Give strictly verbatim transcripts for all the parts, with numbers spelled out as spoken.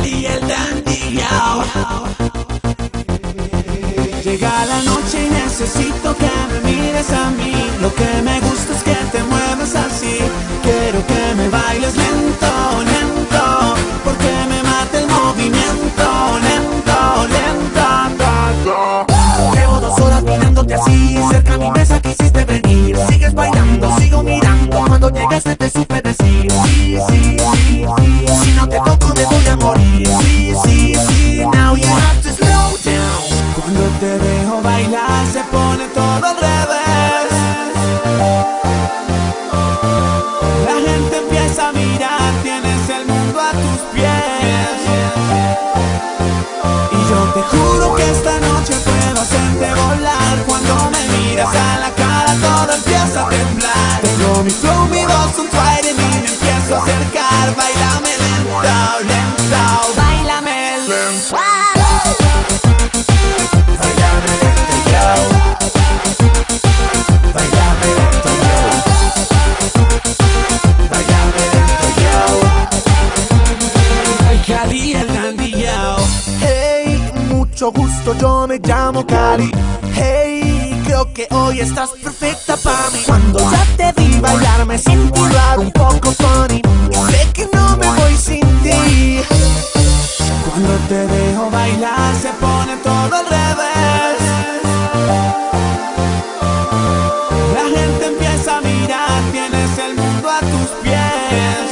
Cali el dandy, yo. Llega la noche y necesito que me mires a mí. Lo que me gusta es que te muevas así. Quiero que me bailes lento, lento, porque me mata el movimiento. Lento, lento. Llevo dos horas mirándote así. Cerca a mi mesa quisiste venir. Sigues bailando, sigo mirando. Cuando llegaste te supe decir sí, sí, sí, sí. Si no te toco me voy a morir. Sí, sí, sí. Now you have to slow down. Cuando te dejo bailar se pone todo al revés. La gente empieza a mirar, tienes el mundo a tus pies. Y yo te juro que esta noche puedo hacerte volar. Cuando me miras a la cara todo empieza a temblar. Tengo mi flow, mi voz, un tride y me empiezo a acercar. Bailame lento, lento, bailame lento. Mucho gusto, yo me llamo Cali. Hey, creo que hoy estás perfecta para mí. Cuando ya te vi bailar me sentí raro, un poco funny. Sé que no me voy sin ti. Cuando te dejo bailar se pone todo al revés. La gente empieza a mirar, tienes el mundo a tus pies.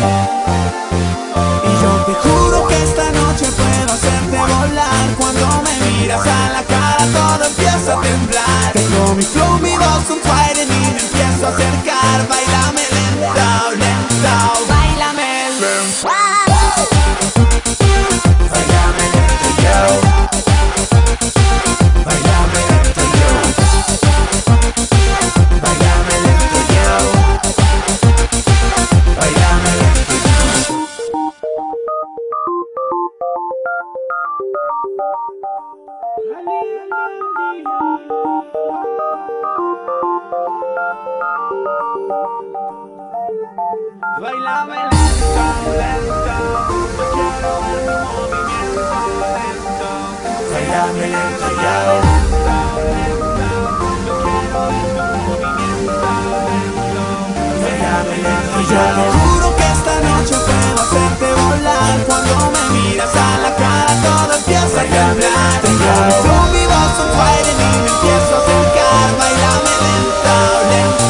Y yo te juro que esta noche puedo hacerte volar. Cuando me miras a la cara todo empieza a temblar. Tengo mi flow, mi voz, un tride y me empiezo a acercar. Bailame lento, lento, bailame lento. Bailame lento, yo. Bailame lento, yo. Bailame lento, yo. Bailame lento, yo. Bailame lento, lento, yo quiero ver tu movimiento lento. Bailame lento, yo. Lento, yo quiero ver tu movimiento lento. Bailame lento, yo. Te juro que esta noche puedo hacerte volar. Cuando me miras a la cara todo empieza a temblar. Tengo mi flow, mi voz, un tride y me empiezo a acercar. Bailame lento, lento.